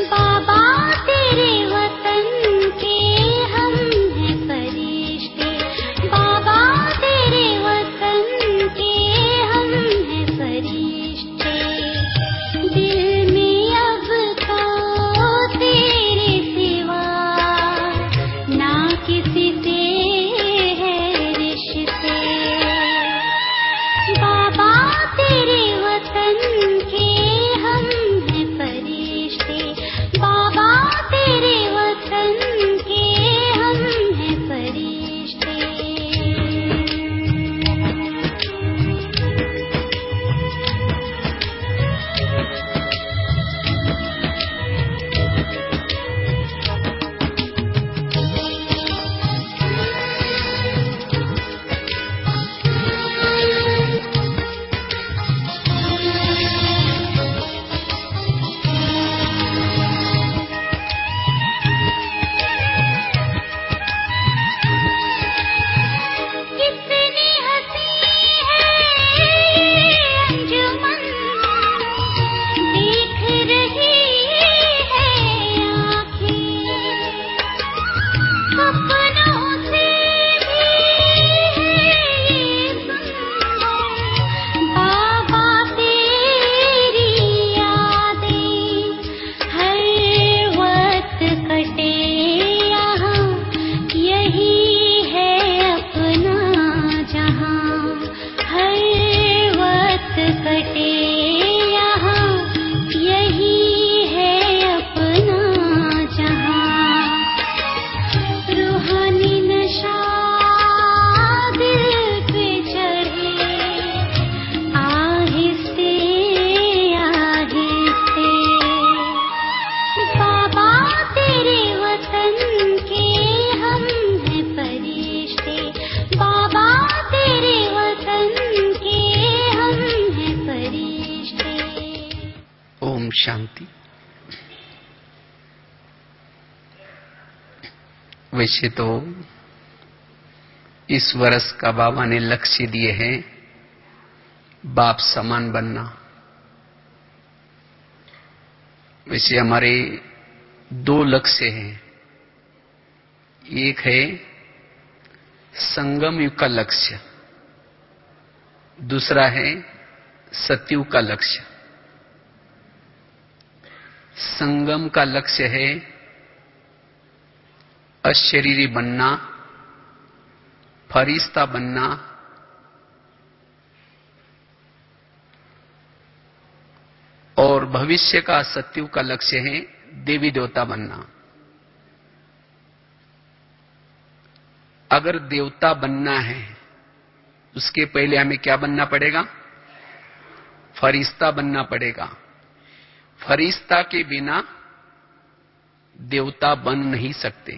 बाबा तेरे वतन के हम हैं फरिश्ते, बाबा तेरे वतन के हम हैं फरिश्ते। दिल में अब तो तेरे सिवा ना किसी से है रिश्ते। बाबा तेरे वतन के हम हैं फरिश्ते, बाबा तेरे वतन के हम हैं फरिश्ते। कितनी हंसी है ये अंजुमन, देख रही है आँखें, सपनों से भी है ये सुंदर, बाबा तेरी यादें। हर वक्त कटे यहाँ, यही है अपना जहाँ। हर वक्त कटे यहाँ, यही है अपना जहाँ। रूहानी नशा दिल पे चढ़े, आहिस्ते आहिस्ते। बाबा तेरे वतन के हम हैं फरिश्ते, बाबा तेरे वतन के हम हैं फरिश्ते। ओम शांति। वैसे तो इस वर्ष का बाबा ने लक्ष्य दिए हैं बाप समान बनना। वैसे हमारे दो लक्ष्य हैं। एक है संगम युग का लक्ष्य, दूसरा है सतयुग का लक्ष्य। संगम का लक्ष्य है अशरीरी बनना, फरिश्ता बनना, और भविष्य का सतयुग का लक्ष्य है देवी देवता बनना। अगर देवता बनना है उसके पहले हमें क्या बनना पड़ेगा? फरिश्ता बनना पड़ेगा। फरिश्ता के बिना देवता बन नहीं सकते।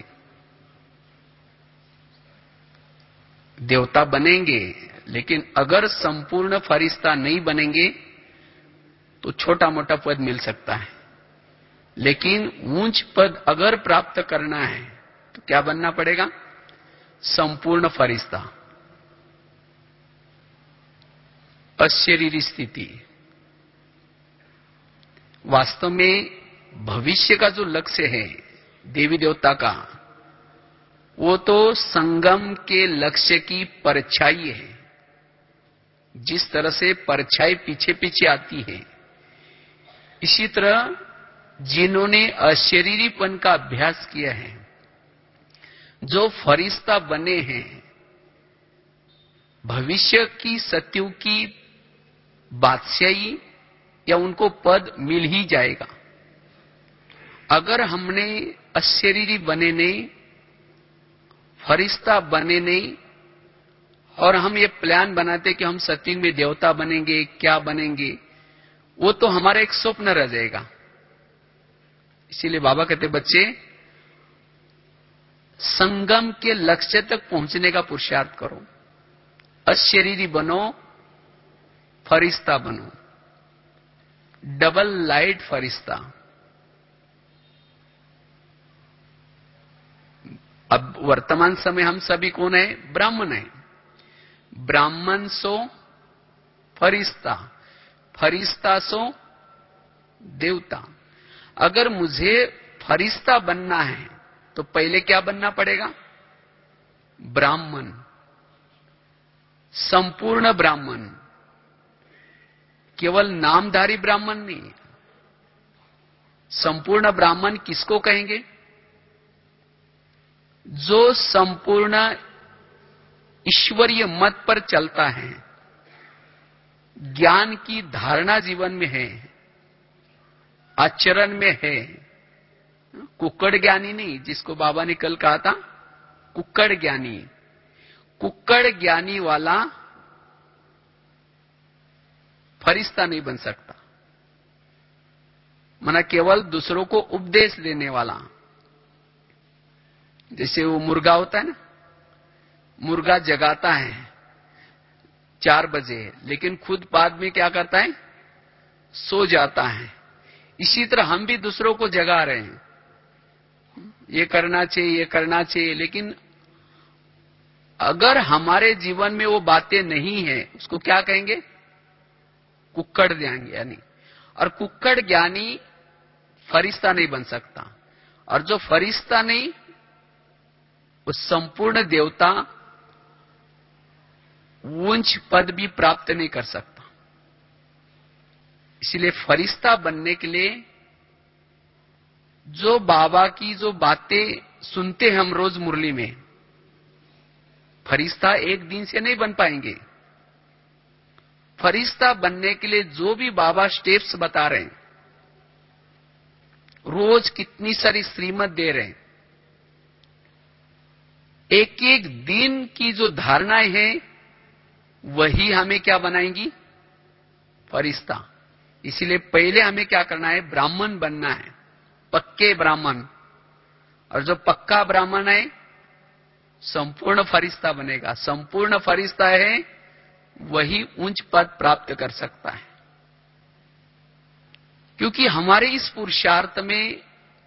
देवता बनेंगे, लेकिन अगर संपूर्ण फरिश्ता नहीं बनेंगे तो छोटा मोटा पद मिल सकता है, लेकिन ऊंच पद अगर प्राप्त करना है तो क्या बनना पड़ेगा? संपूर्ण फरिश्ता, अशरीरी स्थिति। वास्तव में भविष्य का जो लक्ष्य है देवी देवता का, वो तो संगम के लक्ष्य की परछाई है। जिस तरह से परछाई पीछे पीछे आती है, इसी तरह जिन्होंने अशरीरीपन का अभ्यास किया है, जो फरिश्ता बने हैं, भविष्य की सतयुग की बादशाही या उनको पद मिल ही जाएगा। अगर हमने अशरीरी बने नहीं, फरिश्ता बने नहीं, और हम ये प्लान बनाते कि हम सतयुग में देवता बनेंगे, क्या बनेंगे, वो तो हमारा एक स्वप्न रह जाएगा। इसीलिए बाबा कहते बच्चे संगम के लक्ष्य तक पहुंचने का पुरुषार्थ करो। अशरीरी बनो, फरिश्ता बनो, डबल लाइट फरिश्ता। अब वर्तमान समय हम सभी कौन है? ब्राह्मण है। ब्राह्मण सो फरिश्ता, फरिश्ता सो देवता। अगर मुझे फरिश्ता बनना है तो पहले क्या बनना पड़ेगा? ब्राह्मण, संपूर्ण ब्राह्मण, केवल नामधारी ब्राह्मण नहीं। संपूर्ण ब्राह्मण किसको कहेंगे? जो संपूर्ण ईश्वरीय मत पर चलता है, ज्ञान की धारणा जीवन में है, आचरण में है। कुक्कड़ ज्ञानी नहीं, जिसको बाबा ने कल कहा था कुक्कड़ ज्ञानी। कुक्कड़ ज्ञानी वाला फरिश्ता नहीं बन सकता। मना केवल दूसरों को उपदेश देने वाला। जैसे वो मुर्गा होता है ना, मुर्गा जगाता है 4 बजे, लेकिन खुद बाद में क्या करता है? सो जाता है। इसी तरह हम भी दूसरों को जगा रहे हैं, ये करना चाहिए, ये करना चाहिए, लेकिन अगर हमारे जीवन में वो बातें नहीं है, उसको क्या कहेंगे? कुक्कड़ ज्ञानी यानी। और कुक्कड़ ज्ञानी फरिश्ता नहीं बन सकता। और जो फरिश्ता नहीं, वो संपूर्ण देवता उच्च पद भी प्राप्त नहीं कर सकता। इसलिए फरिश्ता बनने के लिए जो बाबा की जो बातें सुनते हैं हम रोज मुरली में, फरिश्ता एक दिन से नहीं बन पाएंगे। फरिश्ता बनने के लिए जो भी बाबा स्टेप्स बता रहे हैं, रोज कितनी सारी श्रीमत दे रहे हैं, एक एक दिन की जो धारणाएं हैं वही हमें क्या बनाएंगी? फरिश्ता। इसीलिए पहले हमें क्या करना है? ब्राह्मण बनना है, पक्के ब्राह्मण। और जो पक्का ब्राह्मण है संपूर्ण फरिश्ता बनेगा। संपूर्ण फरिश्ता है वही उच्च पद प्राप्त कर सकता है। क्योंकि हमारे इस पुरुषार्थ में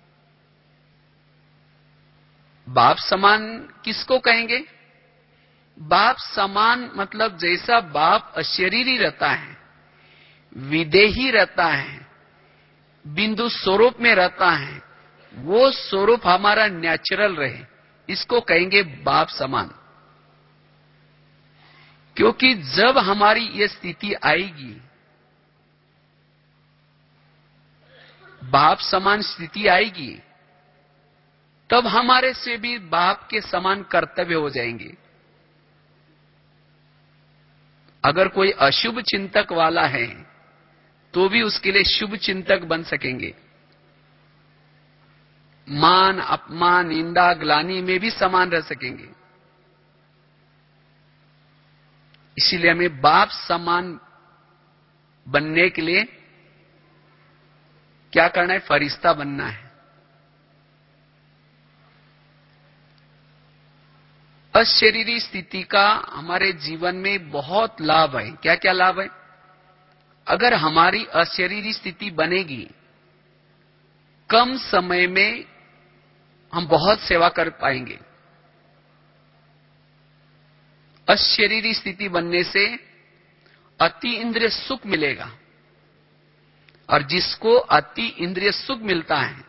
बाप समान किसको कहेंगे? बाप समान मतलब जैसा बाप अशरीरी रहता है, विदेही रहता है, बिंदु स्वरूप में रहता है, वो स्वरूप हमारा नेचुरल रहे, इसको कहेंगे बाप समान। क्योंकि जब हमारी ये स्थिति आएगी, बाप समान स्थिति आएगी, तब हमारे से भी बाप के समान कर्तव्य हो जाएंगे। अगर कोई अशुभ चिंतक वाला है तो भी उसके लिए शुभ चिंतक बन सकेंगे। मान अपमान निंदा ग्लानि में भी समान रह सकेंगे। इसीलिए हमें बाप समान बनने के लिए क्या करना है? फरिश्ता बनना है। अशरीरी स्थिति का हमारे जीवन में बहुत लाभ है। क्या क्या लाभ है? अगर हमारी अशरीरी स्थिति बनेगी, कम समय में हम बहुत सेवा कर पाएंगे। अशरीरी स्थिति बनने से अति इंद्रिय सुख मिलेगा, और जिसको अति इंद्रिय सुख मिलता है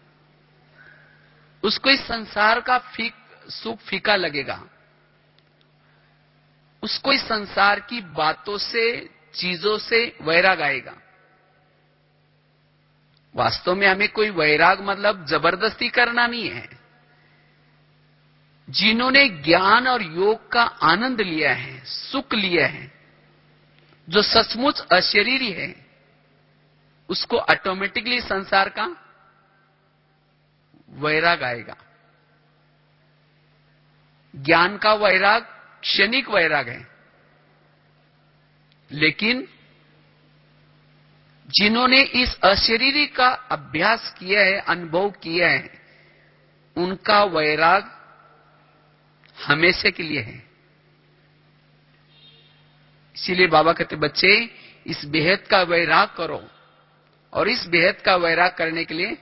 उसको इस संसार का सुख फीका लगेगा। उसको इस संसार की बातों से, चीजों से वैराग आएगा। वास्तव में हमें कोई वैराग मतलब जबरदस्ती करना नहीं है। जिन्होंने ज्ञान और योग का आनंद लिया है, सुख लिया है, जो सचमुच अशरीरी है, उसको ऑटोमेटिकली संसार का वैराग आएगा। ज्ञान का वैराग क्षणिक वैराग है, लेकिन जिन्होंने इस अशरीरी का अभ्यास किया है, अनुभव किया है, उनका वैराग हमेशा के लिए है। इसीलिए बाबा कहते, बच्चे इस बेहद का वैराग करो, और इस बेहद का वैराग करने के लिए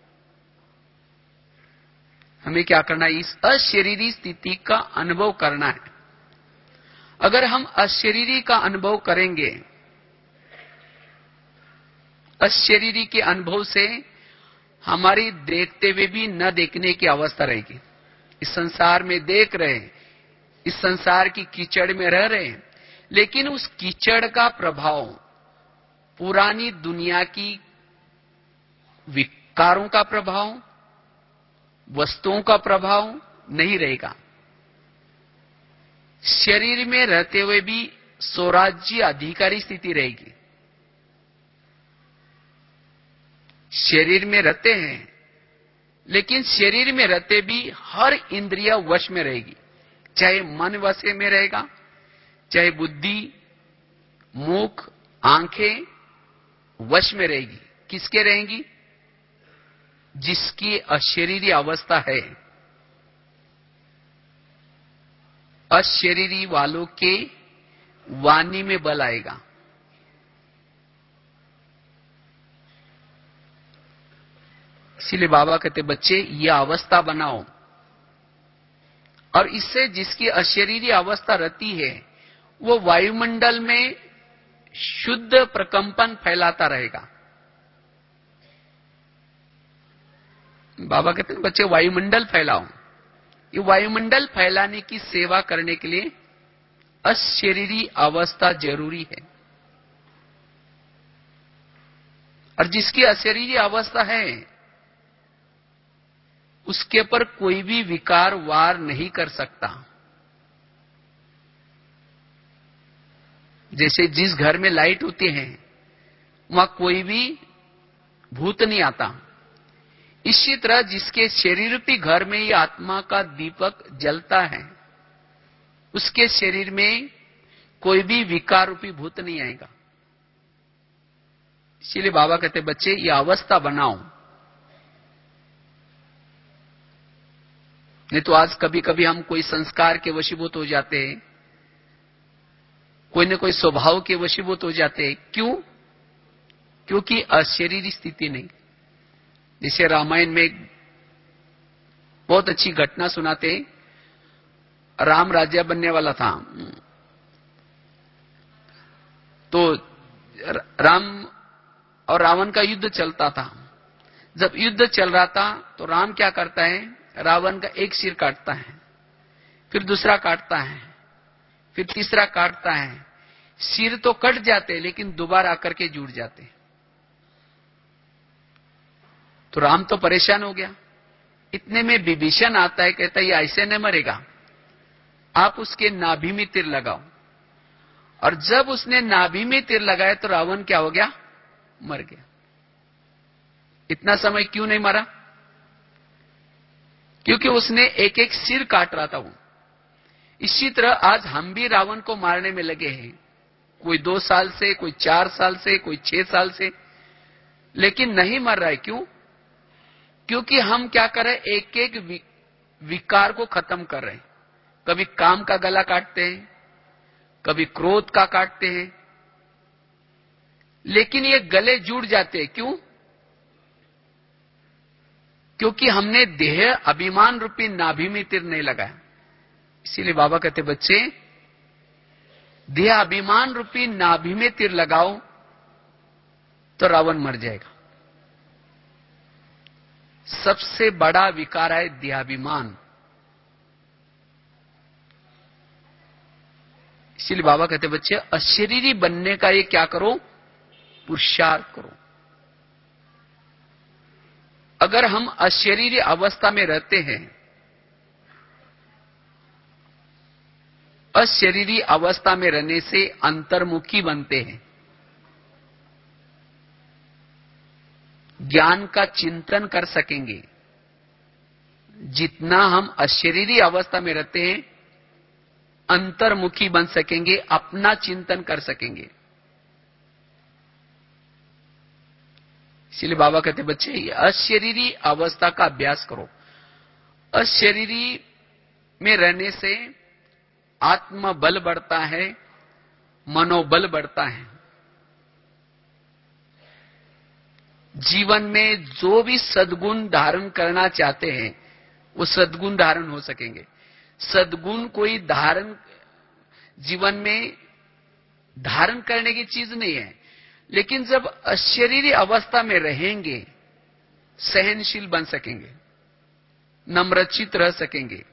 हमें क्या करना है? इस अशरीरी स्थिति का अनुभव करना है। अगर हम अशरीरी का अनुभव करेंगे, अशरीरी के अनुभव से हमारी देखते हुए भी न देखने की अवस्था रहेगी। इस संसार में देख रहे हैं, इस संसार की कीचड़ में रह रहे हैं, लेकिन उस कीचड़ का प्रभाव पुरानी दुनिया की विकारों का प्रभाव, वस्तुओं का प्रभाव नहीं रहेगा। शरीर में रहते हुए भी स्वराज्य अधिकारी स्थिति रहेगी। शरीर में रहते हैं, लेकिन शरीर में रहते भी हर इंद्रिय वश में रहेगी। चाहे मन वश में रहेगा, चाहे बुद्धि, मुख, आंखें वश में रहेगी। किसके रहेंगी? जिसकी अशरीरी अवस्था है। अशरीरी वालों के वाणी में बल आएगा। इसीलिए बाबा कहते बच्चे यह अवस्था बनाओ, और इससे जिसकी अशरीरी अवस्था रहती है वो वायुमंडल में शुद्ध प्रकंपन फैलाता रहेगा। बाबा कहते हैं बच्चे वायुमंडल फैलाओ। ये वायुमंडल फैलाने की सेवा करने के लिए अशरीरी अवस्था जरूरी है। और जिसकी अशरीरी अवस्था है उसके पर कोई भी विकार वार नहीं कर सकता। जैसे जिस घर में लाइट होती है वहां कोई भी भूत नहीं आता, इसी तरह जिसके शरीर रूपी घर में ये आत्मा का दीपक जलता है उसके शरीर में कोई भी विकार रूपी भूत नहीं आएगा। इसीलिए बाबा कहते बच्चे ये अवस्था बनाओ। नहीं तो आज कभी कभी हम कोई संस्कार के वशीभूत हो जाते हैं, कोई न कोई स्वभाव के वशीभूत हो जाते हैं। क्यों? क्योंकि अशरीरी स्थिति नहीं। जैसे रामायण में एक बहुत अच्छी घटना सुनाते, राम राज्य बनने वाला था, तो राम और रावण का युद्ध चलता था। जब युद्ध चल रहा था तो राम क्या करता है, रावण का एक सिर काटता है, फिर दूसरा काटता है, फिर तीसरा काटता है। सिर तो कट जाते लेकिन दोबारा आकर के जुड़ जाते। तो राम तो परेशान हो गया। इतने में विभीषण आता है, कहता है ये ऐसे नहीं मरेगा, आप उसके नाभि में तीर लगाओ। और जब उसने नाभि में तीर लगाया तो रावण क्या हो गया, मर गया। इतना समय क्यों नहीं मरा? क्योंकि उसने एक एक सिर काट रहा था वो। इसी तरह आज हम भी रावण को मारने में लगे हैं, कोई 2 साल से, कोई 4 साल से, कोई 6 साल से, लेकिन नहीं मर रहा है। क्यों? क्योंकि हम क्या कर रहे हैं, एक एक विकार को खत्म कर रहे हैं। कभी काम का गला काटते हैं, कभी क्रोध का काटते हैं, लेकिन ये गले जुड़ जाते हैं। क्यों? क्योंकि हमने देह अभिमान रूपी नाभि में तीर नहीं लगाया। इसीलिए बाबा कहते बच्चे देह अभिमान रूपी नाभि में तीर लगाओ तो रावण मर जाएगा। सबसे बड़ा विकार है देहाभिमान। इसीलिए बाबा कहते बच्चे अशरीरी बनने का ये क्या करो, पुरुषार्थ करो। अगर हम अशरीरी अवस्था में रहते हैं, अशरीरी अवस्था में रहने से अंतर्मुखी बनते हैं, ज्ञान का चिंतन कर सकेंगे। जितना हम अशरीरी अवस्था में रहते हैं अंतर्मुखी बन सकेंगे, अपना चिंतन कर सकेंगे। इसलिए बाबा कहते बच्चे अशरीरी अवस्था का अभ्यास करो। अशरीरी में रहने से आत्मबल बढ़ता है, मनोबल बढ़ता है। जीवन में जो भी सद्गुण धारण करना चाहते हैं वो सद्गुण धारण हो सकेंगे। सद्गुण कोई धारण जीवन में धारण करने की चीज नहीं है, लेकिन जब अशरीरी अवस्था में रहेंगे सहनशील बन सकेंगे, नम्रचित रह सकेंगे,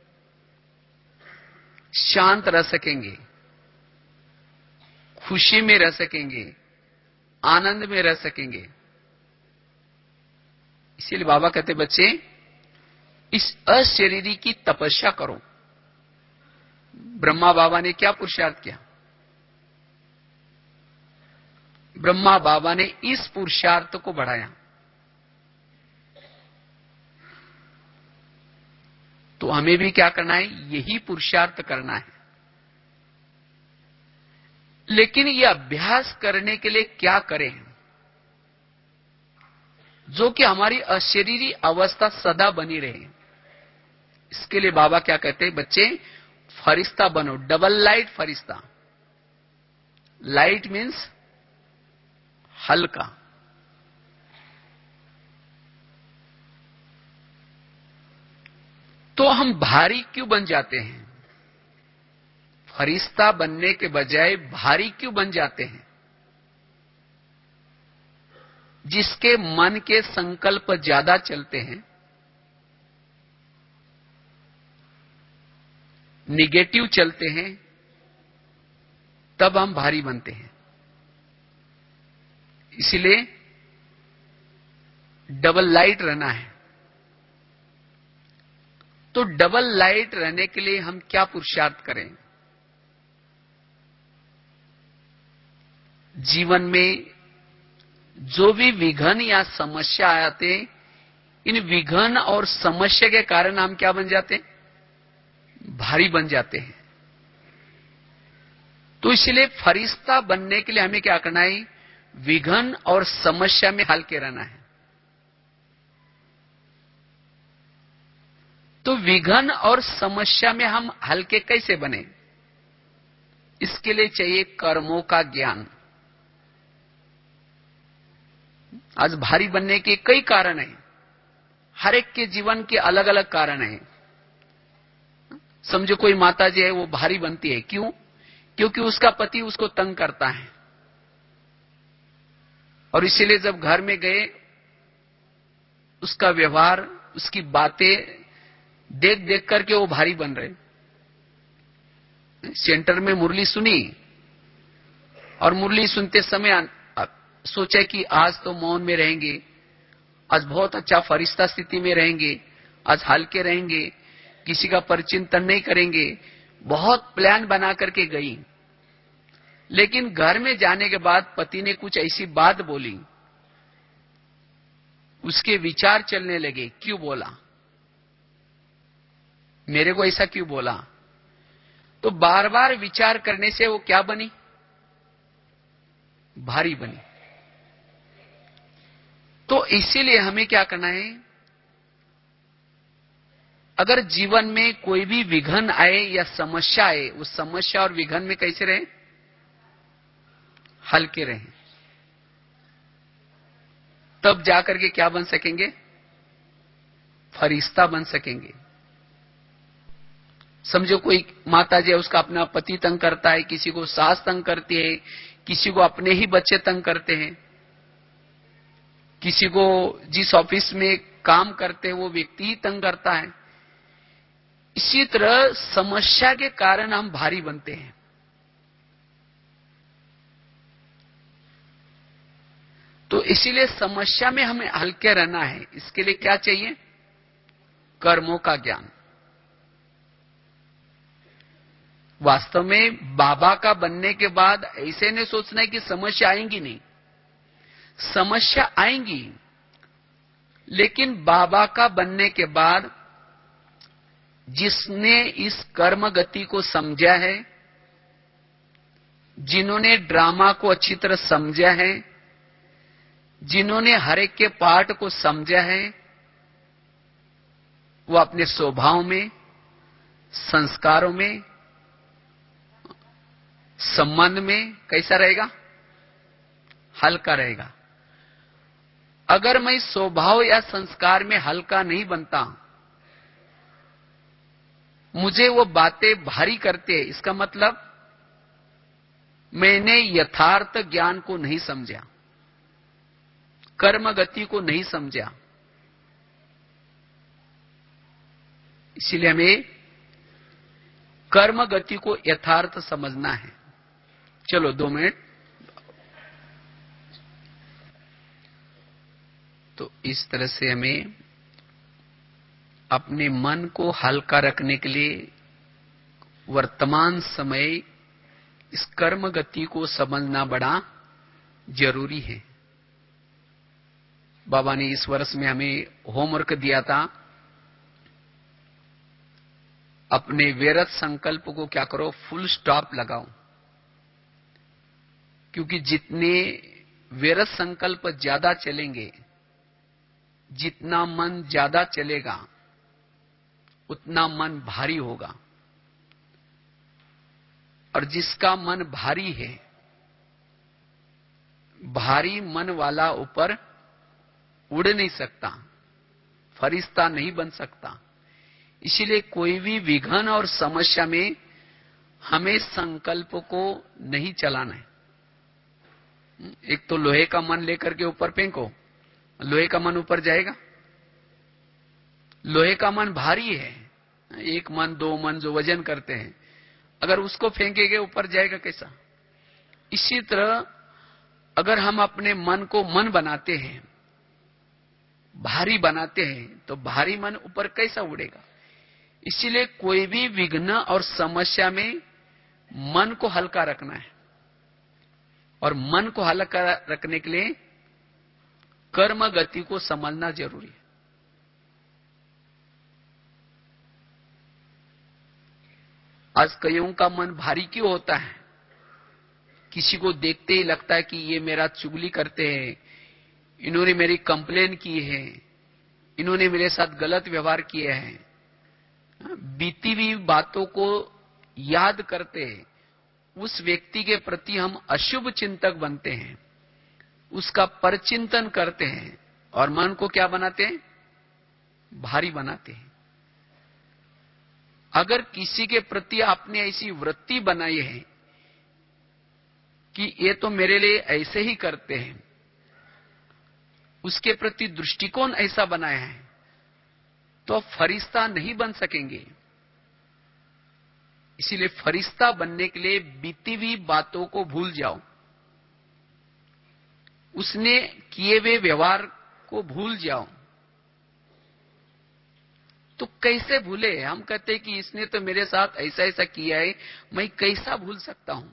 शांत रह सकेंगे, खुशी में रह सकेंगे, आनंद में रह सकेंगे। इसीलिए बाबा कहते बच्चे इस अशरीरी की तपस्या करो। ब्रह्मा बाबा ने क्या पुरुषार्थ किया? ब्रह्मा बाबा ने इस पुरुषार्थ को बढ़ाया। तो हमें भी क्या करना है? यही पुरुषार्थ करना है। लेकिन ये अभ्यास करने के लिए क्या करें जो कि हमारी अशरीरी अवस्था सदा बनी रहे? इसके लिए बाबा क्या कहते हैं? बच्चे फरिश्ता बनो, डबल लाइट फरिश्ता। लाइट मीन्स हल्का। तो हम भारी क्यों बन जाते हैं? फरिश्ता बनने के बजाय भारी क्यों बन जाते हैं? जिसके मन के संकल्प ज्यादा चलते हैं, निगेटिव चलते हैं, तब हम भारी बनते हैं। इसलिए डबल लाइट रहना है। तो डबल लाइट रहने के लिए हम क्या पुरुषार्थ करें? जीवन में जो भी विघन या समस्या आते, इन विघन और समस्या के कारण हम क्या बन जाते? भारी बन जाते हैं। तो इसलिए फरिश्ता बनने के लिए हमें क्या करना है? विघन और समस्या में हल्के रहना है। तो विघन और समस्या में हम हल्के कैसे बने? इसके लिए चाहिए कर्मों का ज्ञान। आज भारी बनने के कई कारण हैं। हर एक के जीवन के अलग अलग कारण हैं। समझो कोई माता जी है, वो भारी बनती है। क्यों? क्योंकि उसका पति उसको तंग करता है, और इसीलिए जब घर में गए उसका व्यवहार, उसकी बातें देख देख करके वो भारी बन रहे। सेंटर में मुरली सुनी, और मुरली सुनते समय सोचा कि आज तो मौन में रहेंगे, आज बहुत अच्छा फरिश्ता स्थिति में रहेंगे, आज हल्के रहेंगे, किसी का परिचिंतन नहीं करेंगे। बहुत प्लान बना करके गई, लेकिन घर में जाने के बाद पति ने कुछ ऐसी बात बोली, उसके विचार चलने लगे। क्यों बोला? मेरे को ऐसा क्यों बोला? तो बार बार विचार करने से वो क्या बनी? भारी बनी। तो इसीलिए हमें क्या करना है? अगर जीवन में कोई भी विघन आए या समस्या आए, उस समस्या और विघन में कैसे रहे? हल्के रहें। तब जाकर के क्या बन सकेंगे? फरिश्ता बन सकेंगे। समझो कोई माता जी है, उसका अपना पति तंग करता है, किसी को सास तंग करती है, किसी को अपने ही बच्चे तंग करते हैं, किसी को जिस ऑफिस में काम करते हैं वो व्यक्ति ही तंग करता है। इसी तरह समस्या के कारण हम भारी बनते हैं। तो इसीलिए समस्या में हमें हल्के रहना है। इसके लिए क्या चाहिए? कर्मों का ज्ञान। वास्तव में बाबा का बनने के बाद ऐसे नहीं सोचना है कि समस्या आएंगी नहीं। समस्या आएंगी, लेकिन बाबा का बनने के बाद जिसने इस कर्म गति को समझा है, जिन्होंने ड्रामा को अच्छी तरह समझा है, जिन्होंने हर एक के पार्ट को समझा है, वो अपने स्वभाव में, संस्कारों में, संबंध में कैसा रहेगा? हल्का रहेगा। अगर मैं स्वभाव या संस्कार में हल्का नहीं बनता, मुझे वो बातें भारी करते, इसका मतलब मैंने यथार्थ ज्ञान को नहीं समझा, कर्म गति को नहीं समझा। इसीलिए हमें कर्म गति को यथार्थ समझना है। चलो 2 मिनट। तो इस तरह से हमें अपने मन को हल्का रखने के लिए वर्तमान समय इस कर्म गति को समझना बड़ा जरूरी है। बाबा ने इस वर्ष में हमें होमवर्क दिया था, अपने व्यर्थ संकल्प को क्या करो, फुल स्टॉप लगाओ। क्योंकि जितने व्यर्थ संकल्प ज्यादा चलेंगे, जितना मन ज्यादा चलेगा, उतना मन भारी होगा। और जिसका मन भारी है, भारी मन वाला ऊपर उड़ नहीं सकता, फरिश्ता नहीं बन सकता। इसीलिए कोई भी विघ्न और समस्या में हमें संकल्प को नहीं चलाना है। एक तो लोहे का मन लेकर के ऊपर फेंको, लोहे का मन ऊपर जाएगा? लोहे का मन भारी है। 1 मन 2 मन जो वजन करते हैं, अगर उसको फेंकेंगे ऊपर जाएगा कैसा? इसी तरह अगर हम अपने मन को मन बनाते हैं, भारी बनाते हैं, तो भारी मन ऊपर कैसा उड़ेगा? इसीलिए कोई भी विघ्न और समस्या में मन को हल्का रखना है। और मन को हल्का रखने के लिए कर्म गति को समझना जरूरी है। आज कईयों का मन भारी क्यों होता है? किसी को देखते ही लगता है कि ये मेरा चुगली करते हैं, इन्होंने मेरी कंप्लेन की है, इन्होंने मेरे साथ गलत व्यवहार किया है। बीती हुई बातों को याद करते उस व्यक्ति के प्रति हम अशुभ चिंतक बनते हैं, उसका परचिंतन करते हैं और मन को क्या बनाते हैं? भारी बनाते हैं। अगर किसी के प्रति आपने ऐसी वृत्ति बनाई है कि ये तो मेरे लिए ऐसे ही करते हैं, उसके प्रति दृष्टिकोण ऐसा बनाया है, तो आप फरिश्ता नहीं बन सकेंगे। इसीलिए फरिश्ता बनने के लिए बीती हुई बातों को भूल जाओ, उसने किए हुए व्यवहार को भूल जाओ। तो कैसे भूले? हम कहते हैं कि इसने तो मेरे साथ ऐसा ऐसा किया है, मैं कैसा भूल सकता हूं?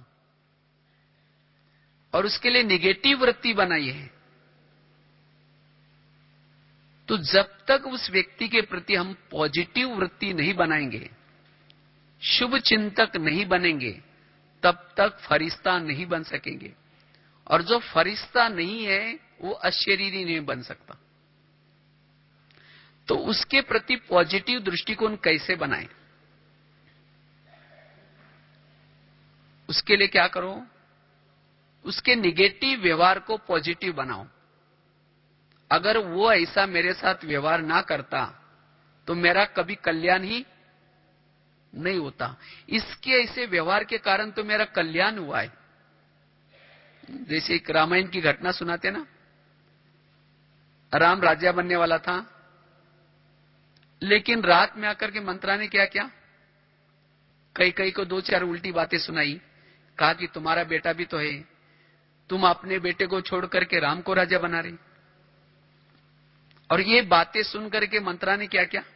और उसके लिए नेगेटिव वृत्ति बनाई है। तो जब तक उस व्यक्ति के प्रति हम पॉजिटिव वृत्ति नहीं बनाएंगे, शुभ चिंतक नहीं बनेंगे, तब तक फरिश्ता नहीं बन सकेंगे। और जो फरिश्ता नहीं है, वो अशरीरी नहीं बन सकता। तो उसके प्रति पॉजिटिव दृष्टिकोण कैसे बनाएं? उसके लिए क्या करो? उसके निगेटिव व्यवहार को पॉजिटिव बनाओ। अगर वो ऐसा मेरे साथ व्यवहार ना करता, तो मेरा कभी कल्याण ही नहीं होता। इसके ऐसे व्यवहार के कारण तो मेरा कल्याण हुआ है। जैसे एक रामायण की घटना सुनाते ना, राम राजा बनने वाला था, लेकिन रात में आकर के मंत्रा ने क्या किया? कई को 2-4 उल्टी बातें सुनाई। कहा कि तुम्हारा बेटा भी तो है, तुम अपने बेटे को छोड़ करके राम को राजा बना रही। और ये बातें सुन करके मंत्रा ने क्या किया?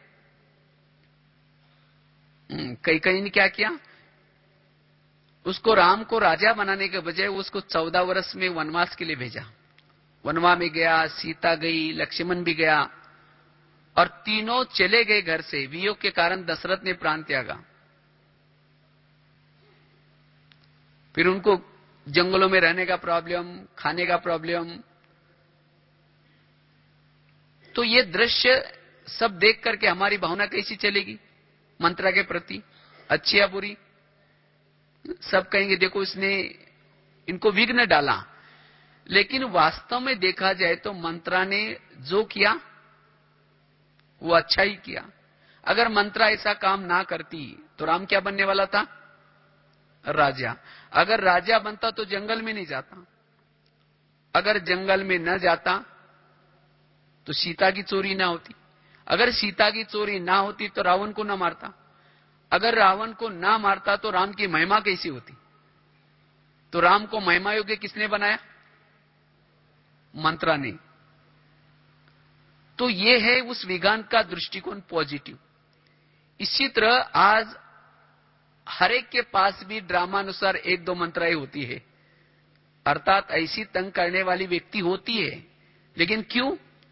कई ने क्या किया? उसको राम को राजा बनाने के बजाय उसको 14 वर्ष में वनवास के लिए भेजा। वनवास में गया, सीता गई, लक्ष्मण भी गया, और तीनों चले गए घर से। वियोग के कारण दशरथ ने प्राण त्यागा। फिर उनको जंगलों में रहने का प्रॉब्लम, खाने का प्रॉब्लम। तो ये दृश्य सब देख करके हमारी भावना कैसी चलेगी मंत्रा के प्रति? अच्छी या बुरी? सब कहेंगे देखो इसने इनको विघ्न डाला। लेकिन वास्तव में देखा जाए तो मंत्रा ने जो किया वो अच्छा ही किया। अगर मंत्रा ऐसा काम ना करती तो राम क्या बनने वाला था? राजा। अगर राजा बनता तो जंगल में नहीं जाता। अगर जंगल में न जाता तो सीता की चोरी ना होती। अगर सीता की चोरी ना होती तो रावण को ना मारता, अगर रावण को ना मारता तो राम की महिमा कैसी होती? तो राम को महिमा योग्य किसने बनाया? मंत्रा ने। तो ये है उस विज्ञान का दृष्टिकोण पॉजिटिव। इसी तरह आज हर एक के पास भी ड्रामानुसार एक दो मंत्राएं होती है, अर्थात ऐसी तंग करने वाली व्यक्ति होती है, लेकिन क्यों?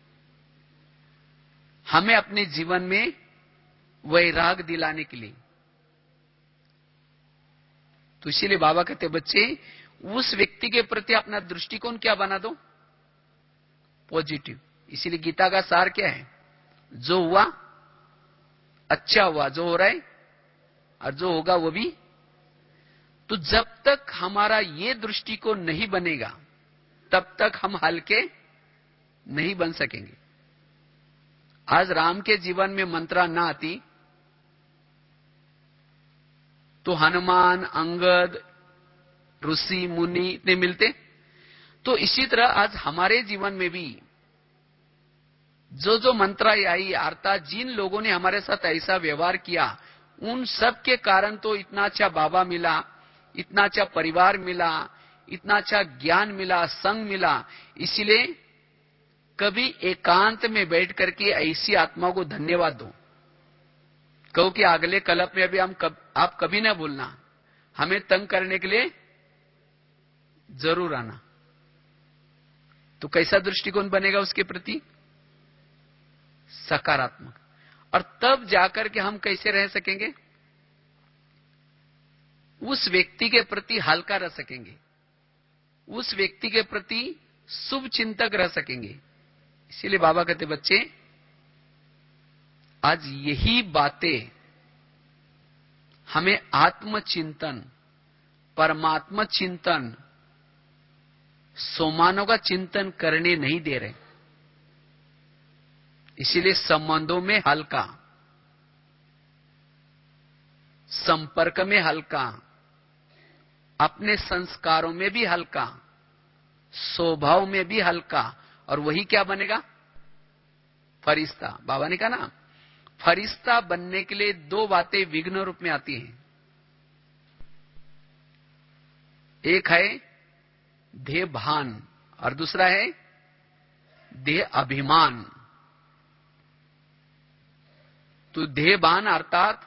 हमें अपने जीवन में वैराग दिलाने के लिए। तो इसीलिए बाबा कहते बच्चे उस व्यक्ति के प्रति अपना दृष्टिकोण क्या बना दो? पॉजिटिव। इसीलिए गीता का सार क्या है? जो हुआ अच्छा हुआ, जो हो रहा है और जो होगा वो भी। तो जब तक हमारा ये दृष्टिकोण नहीं बनेगा तब तक हम हल्के नहीं बन सकेंगे। आज राम के जीवन में मंत्रा ना आती तो हनुमान, अंगद, ऋषि मुनि इतने मिलते। तो इसी तरह आज हमारे जीवन में भी जो जो मंत्राएं आई, अर्थात जिन लोगों ने हमारे साथ ऐसा व्यवहार किया, उन सब के कारण तो इतना अच्छा बाबा मिला, इतना अच्छा परिवार मिला, इतना अच्छा ज्ञान मिला, संग मिला। इसलिए कभी एकांत में बैठ करके ऐसी आत्मा को धन्यवाद दो। कहो कि अगले कल्प में अभी आप कभी ना भूलना, हमें तंग करने के लिए जरूर आना। तो कैसा दृष्टिकोण बनेगा उसके प्रति? सकारात्मक। और तब जाकर के हम कैसे रह सकेंगे? उस व्यक्ति के प्रति हल्का रह सकेंगे, उस व्यक्ति के प्रति शुभ चिंतक रह सकेंगे। इसीलिए बाबा कहते बच्चे आज यही बातें हमें आत्मचिंतन, परमात्मा चिंतन, सोमानों का चिंतन करने नहीं दे रहे। इसीलिए संबंधों में हल्का, संपर्क में हल्का, अपने संस्कारों में भी हल्का, स्वभाव में भी हल्का। और वही क्या बनेगा? फरिश्ता। बाबा ने कहा ना, फरिश्ता बनने के लिए दो बातें विघ्न रूप में आती हैं। एक है देह भान और दूसरा है देह अभिमान। तो देह भान अर्थात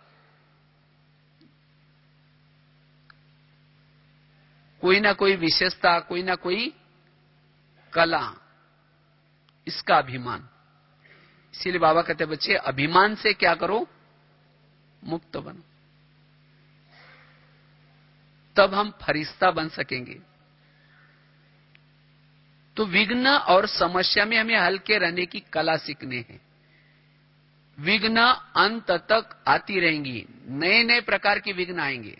कोई ना कोई विशेषता, कोई ना कोई कला, इसका अभिमान। इसीलिए बाबा कहते बच्चे अभिमान से क्या करो? मुक्त बनो। तब हम फरिश्ता बन सकेंगे। तो विघ्न और समस्या में हमें हल्के रहने की कला सीखने हैं। विघ्न अंत तक आती रहेंगी, नए नए प्रकार की विघ्न आएंगे,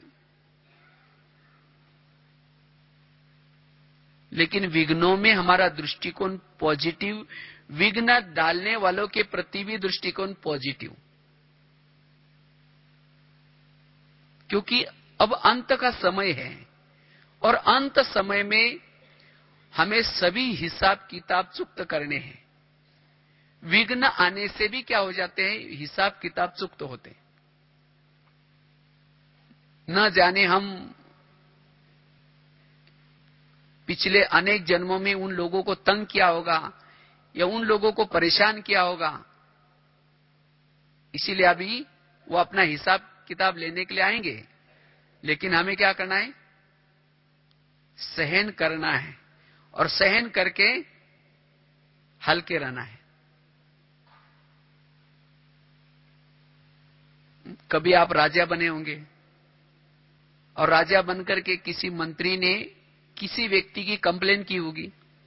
लेकिन विघ्नों में हमारा दृष्टिकोण पॉजिटिव, विघ्न डालने वालों के प्रति भी दृष्टिकोण पॉजिटिव। क्योंकि अब अंत का समय है और अंत समय में हमें सभी हिसाब किताब चुक्त करने हैं। विघ्न आने से भी क्या हो जाते हैं? हिसाब किताब चुक्त होते हैं। न जाने हम पिछले अनेक जन्मों में उन लोगों को तंग किया होगा या उन लोगों को परेशान किया होगा। इसीलिए अभी वो अपना हिसाब किताब लेने के लिए आएंगे, लेकिन हमें क्या करना है? सहन करना है और सहन करके हल्के रहना है। कभी आप राजा बने होंगे और राजा बनकर के किसी मंत्री ने किसी व्यक्ति की कंप्लेन की होगी।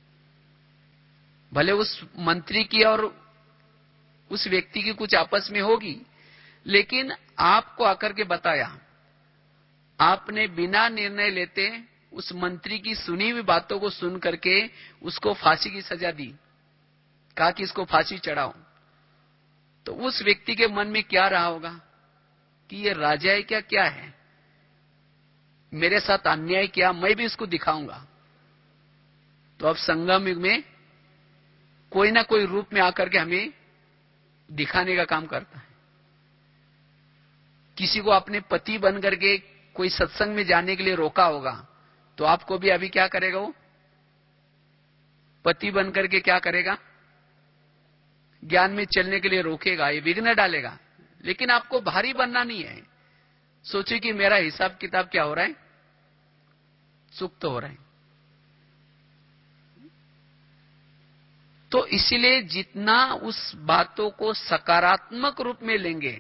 भले उस मंत्री की और उस व्यक्ति की कुछ आपस में होगी, लेकिन आपको आकर के बताया, आपने बिना निर्णय लेते उस मंत्री की सुनी हुई बातों को सुन करके उसको फांसी की सजा दी, कहा कि इसको फांसी चढ़ाओ। तो उस व्यक्ति के मन में क्या रहा होगा कि ये राजा है क्या, क्या है, मेरे साथ अन्याय किया, मैं भी इसको दिखाऊंगा। तो अब संगम युग में कोई ना कोई रूप में आकर के हमें दिखाने का काम करता है। किसी को अपने पति बन करके कोई सत्संग में जाने के लिए रोका होगा, तो आपको भी अभी क्या करेगा? वो पति बन करके क्या करेगा? ज्ञान में चलने के लिए रोकेगा, ये विघ्न डालेगा। लेकिन आपको भारी बनना नहीं है। सोचिए कि मेरा हिसाब किताब क्या हो रहा है, सुख तो हो रहा है। तो इसीलिए जितना उस बातों को सकारात्मक रूप में लेंगे,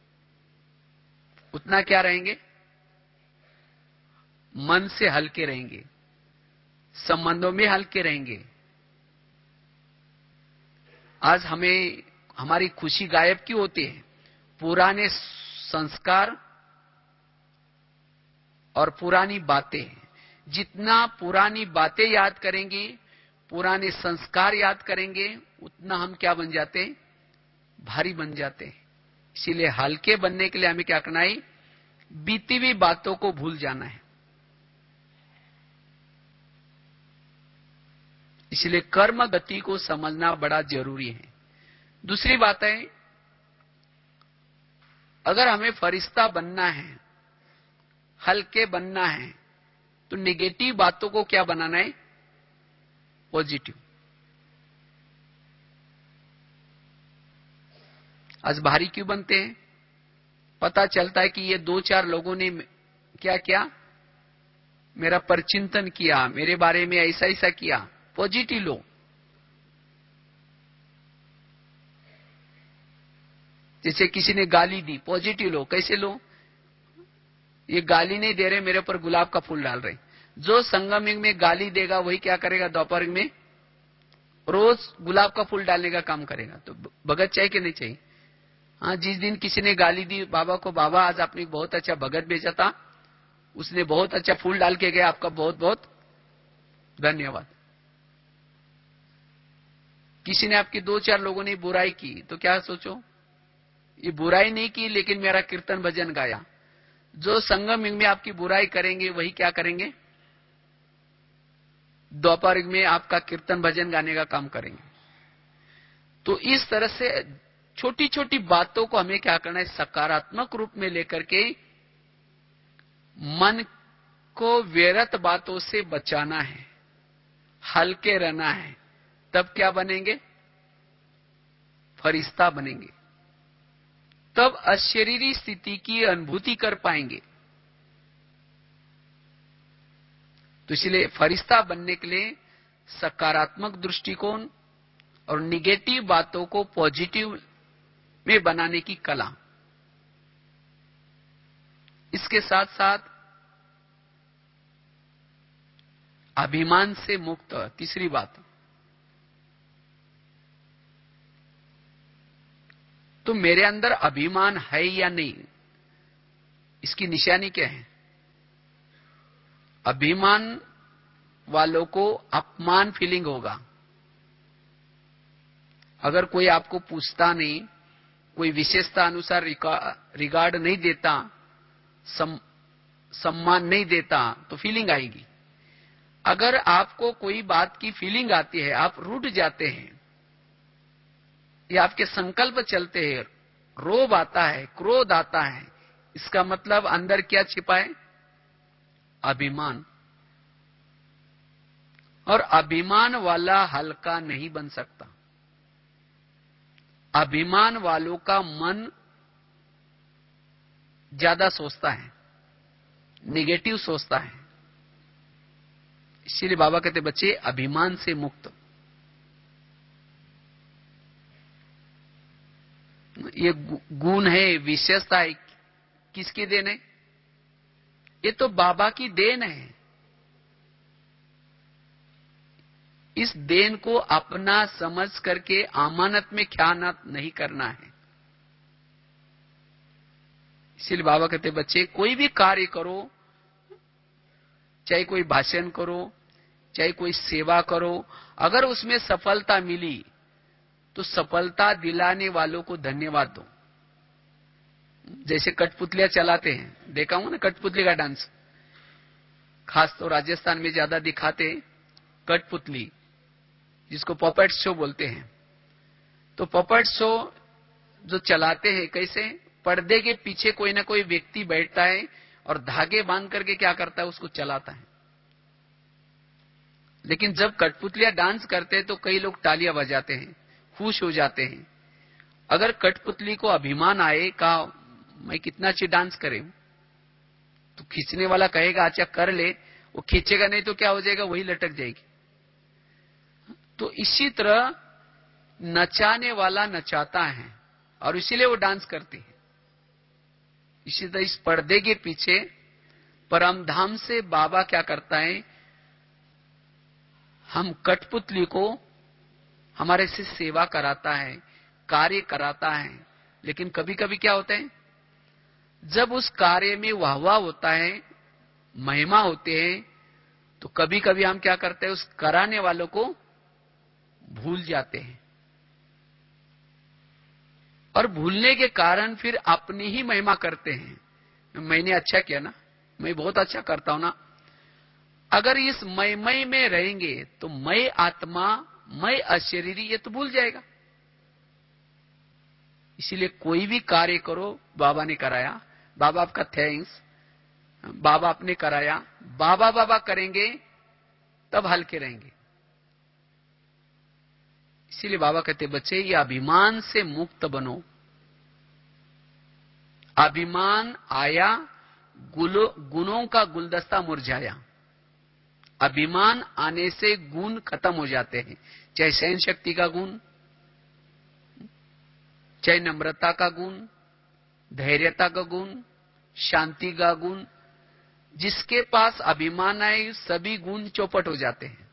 उतना क्या रहेंगे? मन से हल्के रहेंगे, संबंधों में हल्के रहेंगे। आज हमें हमारी खुशी गायब क्यों होती है? पुराने संस्कार और पुरानी बातें। जितना पुरानी बातें याद करेंगे, पुराने संस्कार याद करेंगे, उतना हम क्या बन जाते हैं? भारी बन जाते हैं। इसीलिए हल्के बनने के लिए हमें क्या करना है? बीती हुई बातों को भूल जाना है। इसलिए कर्म गति को समझना बड़ा जरूरी है। दूसरी बात है, अगर हमें फरिश्ता बनना है, हल्के बनना है, तो नेगेटिव बातों को क्या बनाना है? पॉजिटिव। आज भारी क्यों बनते हैं? पता चलता है कि ये 2-4 लोगों ने क्या किया, मेरा परचिंतन किया, मेरे बारे में ऐसा ऐसा किया। पॉजिटिव लो। जैसे किसी ने गाली दी, पॉजिटिव लो। कैसे लो? ये गाली नहीं दे रहे, मेरे ऊपर गुलाब का फूल डाल रहे। जो संगम युग में गाली देगा वही क्या करेगा? द्वापर युग में रोज गुलाब का फूल डालने का काम करेगा। तो भगत चाहिए कि नहीं चाहिए? हाँ, जिस दिन किसी ने गाली दी बाबा को, बाबा आज आपने बहुत अच्छा भगत भेजा था, उसने बहुत अच्छा फूल डाल के गया, आपका बहुत बहुत धन्यवाद। किसी ने आपकी 2-4 लोगों ने बुराई की, तो क्या सोचो? ये बुराई नहीं की, लेकिन मेरा कीर्तन भजन गाया। जो संगम युग में आपकी बुराई करेंगे वही क्या करेंगे? द्वापर युग में आपका कीर्तन भजन गाने का काम करेंगे। तो इस तरह से छोटी छोटी बातों को हमें क्या करना है? सकारात्मक रूप में लेकर के मन को व्यर्थ बातों से बचाना है, हल्के रहना है। तब क्या बनेंगे? फरिश्ता बनेंगे। तब अशरीरी स्थिति की अनुभूति कर पाएंगे। तो इसलिए फरिश्ता बनने के लिए सकारात्मक दृष्टिकोण और निगेटिव बातों को पॉजिटिव में बनाने की कला। इसके साथ साथ अभिमान से मुक्त। तीसरी बात, तो मेरे अंदर अभिमान है या नहीं, इसकी निशानी क्या है? अभिमान वालों को अपमान फीलिंग होगा। अगर कोई आपको पूछता नहीं, कोई विशेषता अनुसार रिगार्ड नहीं देता, सम्मान नहीं देता, तो फीलिंग आएगी। अगर आपको कोई बात की फीलिंग आती है, आप रूठ जाते हैं, या आपके संकल्प चलते हैं, रोब आता है, क्रोध आता है, इसका मतलब अंदर क्या छिपा है? अभिमान। और अभिमान वाला हल्का नहीं बन सकता। अभिमान वालों का मन ज्यादा सोचता है, निगेटिव सोचता है। इसीलिए बाबा कहते बच्चे अभिमान से मुक्त। ये गुण है, विशेषता है, किसकी देन है? ये तो बाबा की देन है। इस देन को अपना समझ करके अमानत में ख्यानात नहीं करना है। इसलिए बाबा कहते बच्चे कोई भी कार्य करो, चाहे कोई भाषण करो, चाहे कोई सेवा करो, अगर उसमें सफलता मिली तो सफलता दिलाने वालों को धन्यवाद दो। जैसे कठपुतलियां चलाते हैं, देखा हूं ना कठपुतली का डांस, खास तो राजस्थान में ज्यादा दिखाते कठपुतली, जिसको पपेट शो बोलते हैं। तो पपेट शो जो चलाते हैं कैसे, पर्दे के पीछे कोई ना कोई व्यक्ति बैठता है और धागे बांध करके क्या करता है, उसको चलाता है। लेकिन जब कठपुतलियां डांस करते हैं तो कई लोग तालियां बजाते हैं, खुश हो जाते हैं। अगर कठपुतली को अभिमान आए का मैं कितना अच्छी डांस करे, तो खींचने वाला कहेगा अच्छा कर ले, वो खींचेगा नहीं तो क्या हो जाएगा, वही लटक जाएगी। तो इसी तरह नचाने वाला नचाता है और इसीलिए वो डांस करती है। इसी तरह इस पर्दे के पीछे परमधाम से बाबा क्या करता है, हम कठपुतली को हमारे से सेवा कराता है, कार्य कराता है। लेकिन कभी कभी क्या होता है, जब उस कार्य में वाहवाह होता है, महिमा होते हैं, तो कभी कभी हम क्या करते हैं, उस कराने वालों को भूल जाते हैं और भूलने के कारण फिर अपनी ही महिमा करते हैं। मैंने अच्छा किया ना, मैं बहुत अच्छा करता हूं ना। अगर इस मय में रहेंगे तो मैं आत्मा, मैं अशरीरी, ये तो भूल जाएगा। इसीलिए कोई भी कार्य करो, बाबा ने कराया, बाबा आपका थैंक्स, बाबा आपने कराया, बाबा बाबा करेंगे तब हल्के रहेंगे। इसीलिए बाबा कहते बच्चे ये अभिमान से मुक्त बनो। अभिमान आया, गुणों का गुलदस्ता मुरझाया। अभिमान आने से गुण खत्म हो जाते हैं, चाहे सहन शक्ति का गुण, चाहे नम्रता का गुण, धैर्यता का गुण, शांति का गुण। जिसके पास अभिमान आए सभी गुण चौपट हो जाते हैं।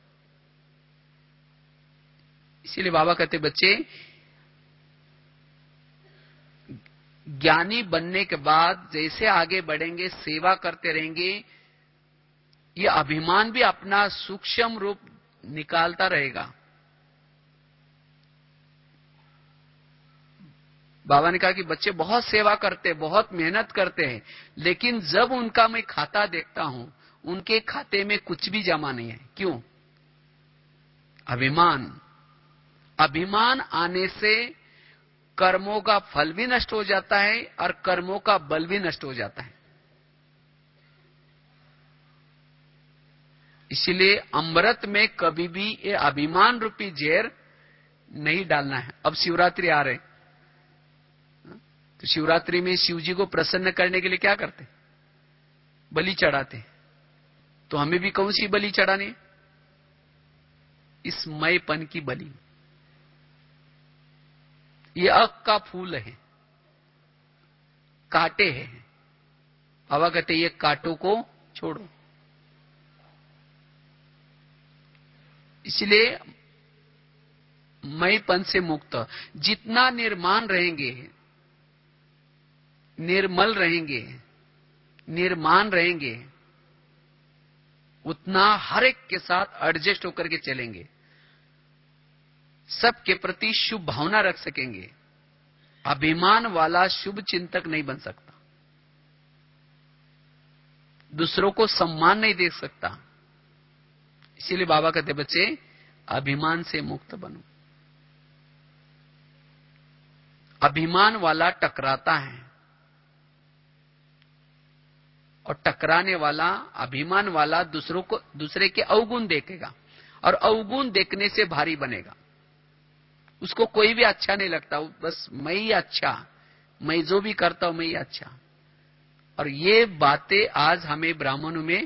इसीलिए बाबा कहते बच्चे ज्ञानी बनने के बाद जैसे आगे बढ़ेंगे, सेवा करते रहेंगे, ये अभिमान भी अपना सूक्ष्म रूप निकालता रहेगा। बाबा ने कहा कि बच्चे बहुत सेवा करते, बहुत मेहनत करते हैं, लेकिन जब उनका मैं खाता देखता हूं, उनके खाते में कुछ भी जमा नहीं है। क्यों? अभिमान। अभिमान आने से कर्मों का फल भी नष्ट हो जाता है और कर्मों का बल भी नष्ट हो जाता है। इसलिए अमृत में कभी भी ये अभिमान रूपी जहर नहीं डालना है। अब शिवरात्रि आ रहे, तो शिवरात्रि में शिव जी को प्रसन्न करने के लिए क्या करते, बलि चढ़ाते। तो हमें भी कौन सी बलि चढ़ानी, इस मयपन की बलि। ये अक का फूल है, कांटे हैं। बाबा कहते ये कांटों को छोड़ो। इसलिए मयपन से मुक्त जितना निर्माण रहेंगे, निर्मल रहेंगे, निर्माण रहेंगे, उतना हर एक के साथ एडजस्ट होकर के चलेंगे, सबके प्रति शुभ भावना रख सकेंगे। अभिमान वाला शुभ चिंतक नहीं बन सकता, दूसरों को सम्मान नहीं दे सकता। इसीलिए बाबा कहते बच्चे अभिमान से मुक्त बनो। अभिमान वाला टकराता है और टकराने वाला, अभिमान वाला दूसरे के अवगुण देखेगा और अवगुण देखने से भारी बनेगा। उसको कोई भी अच्छा नहीं लगता, बस मैं ही अच्छा, मैं जो भी करता हूं मैं ही अच्छा। और ये बातें आज हमें ब्राह्मणों में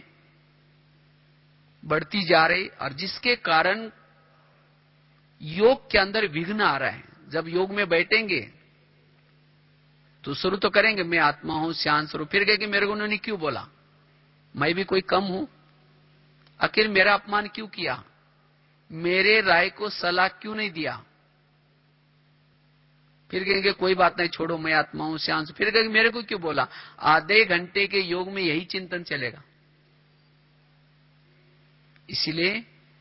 बढ़ती जा रही, और जिसके कारण योग के अंदर विघ्न आ रहा है। जब योग में बैठेंगे तो शुरू तो करेंगे मैं आत्मा हूं, शांत स्वरूप, फिर कहेंगे मेरे को उन्होंने क्यों बोला, मैं भी कोई कम हूं, आखिर मेरा अपमान क्यों किया, मेरे राय को सलाह क्यों नहीं दिया। फिर कहेंगे कोई बात नहीं, छोड़ो मैं आत्मा हूं, शांत। फिर कहेंगे मेरे को क्यों बोला। आधे घंटे के योग में यही चिंतन चलेगा। इसलिए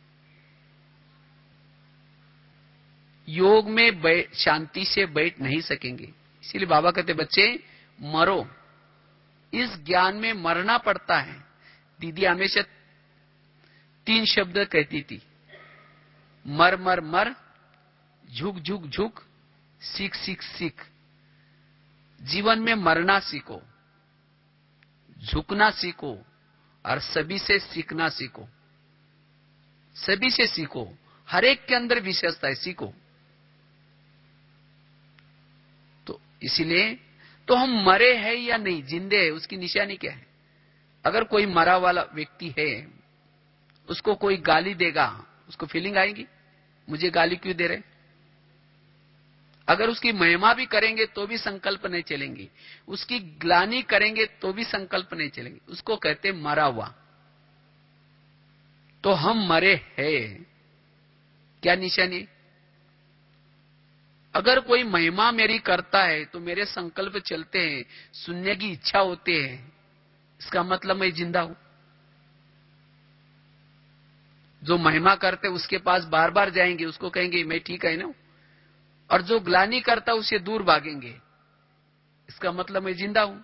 योग में शांति से बैठ नहीं सकेंगे। इसीलिए बाबा कहते बच्चे मरो, इस ज्ञान में मरना पड़ता है। दीदी हमेशा 3 शब्द कहती थी, मर मर मर, झुक झुक झुक, सीख सीख सीख। जीवन में मरना सीखो, झुकना सीखो और सभी से सीखना सीखो। सभी से सीखो, हर एक के अंदर विशेषता है, सीखो। तो इसीलिए तो हम मरे हैं या नहीं, जिंदे है, उसकी निशानी क्या है? अगर कोई मरा वाला व्यक्ति है, उसको कोई गाली देगा, उसको फीलिंग आएगी, मुझे गाली क्यों दे रहे? अगर उसकी महिमा भी करेंगे तो भी संकल्प नहीं चलेंगे, उसकी ग्लानि करेंगे तो भी संकल्प नहीं चलेंगे, उसको कहते मरा हुआ। तो हम मरे हैं, क्या निशानी? अगर कोई महिमा मेरी करता है तो मेरे संकल्प चलते हैं, सुनने की इच्छा होती है, इसका मतलब मैं जिंदा हूं। जो महिमा करते उसके पास बार बार जाएंगे, उसको कहेंगे मैं ठीक है ना, और जो ग्लानि करता उससे दूर भागेंगे, इसका मतलब मैं जिंदा हूं।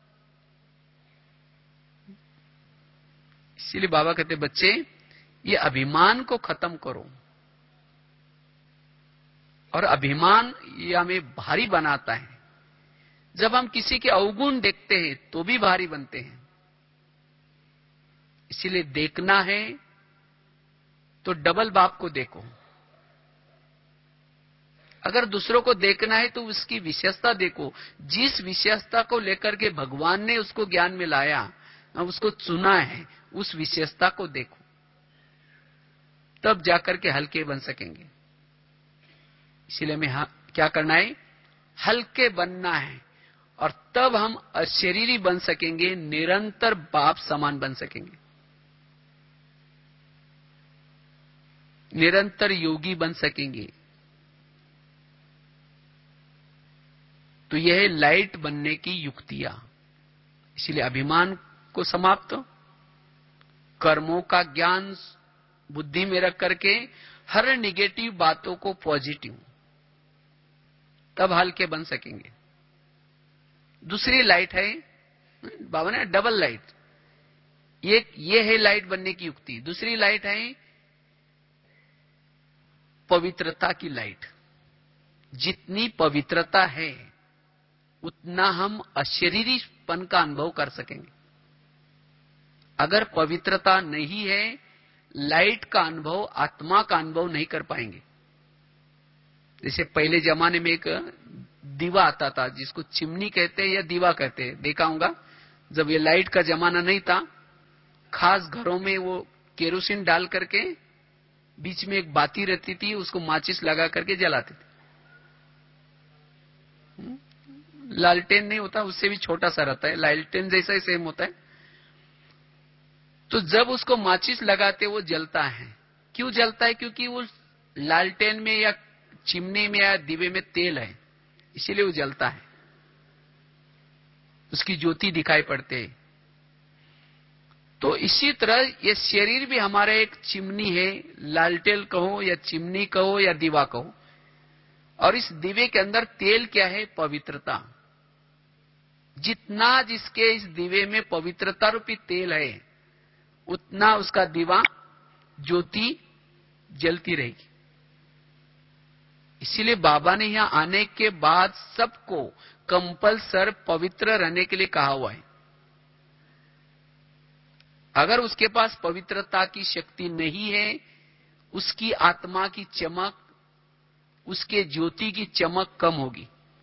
इसीलिए बाबा कहते बच्चे, ये अभिमान को खत्म करो। और अभिमान ये हमें भारी बनाता है। जब हम किसी के अवगुण देखते हैं तो भी भारी बनते हैं। इसीलिए देखना है तो डबल बाप को देखो। अगर दूसरों को देखना है तो उसकी विशेषता देखो। जिस विशेषता को लेकर के भगवान ने उसको ज्ञान में लाया, उसको चुना है, उस विशेषता को देखो, तब जाकर के हल्के बन सकेंगे। इसलिए हमें क्या करना है? हल्के बनना है, और तब हम अशरीरी बन सकेंगे, निरंतर बाप समान बन सकेंगे, निरंतर योगी बन सकेंगे। तो यह है लाइट बनने की युक्तियां। इसलिए अभिमान को समाप्त, कर्मों का ज्ञान बुद्धि में रख करके हर निगेटिव बातों को पॉजिटिव, तब हल्के बन सकेंगे। दूसरी लाइट है, बाबा ने डबल लाइट, ये है लाइट बनने की युक्ति। दूसरी लाइट है पवित्रता की लाइट। जितनी पवित्रता है उतना हम अशरीरीपन का अनुभव कर सकेंगे। अगर पवित्रता नहीं है, लाइट का अनुभव, आत्मा का अनुभव नहीं कर पाएंगे। जैसे पहले जमाने में एक दीवा आता था, जिसको चिमनी कहते हैं या दीवा कहते हैं, देखा होगा। जब ये लाइट का जमाना नहीं था, खास घरों में वो केरोसिन डाल करके बीच में एक बाती रहती थी, उसको माचिस लगा करके जलाते थे। लालटेन नहीं होता, उससे भी छोटा सा रहता है, लालटेन जैसा ही सेम होता है। तो जब उसको माचिस लगाते वो जलता है। क्यों जलता है? क्योंकि वो लालटेन में या चिमनी में या दीवे में तेल है, इसीलिए वो जलता है, उसकी ज्योति दिखाई पड़ते है। तो इसी तरह ये शरीर भी हमारा एक चिमनी है, लालटेन कहो या चिमनी कहो या दीवा कहो। और इस दीवे के अंदर तेल क्या है? पवित्रता। जितना जिसके इस दीवे में पवित्रता रूपी तेल है, उतना उसका दीवा ज्योति जलती रहेगी। इसीलिए बाबा ने यहां आने के बाद सबको कंपलसर पवित्र रहने के लिए कहा हुआ है। अगर उसके पास पवित्रता की शक्ति नहीं है, उसकी आत्मा की चमक, उसके ज्योति की चमक कम होगी।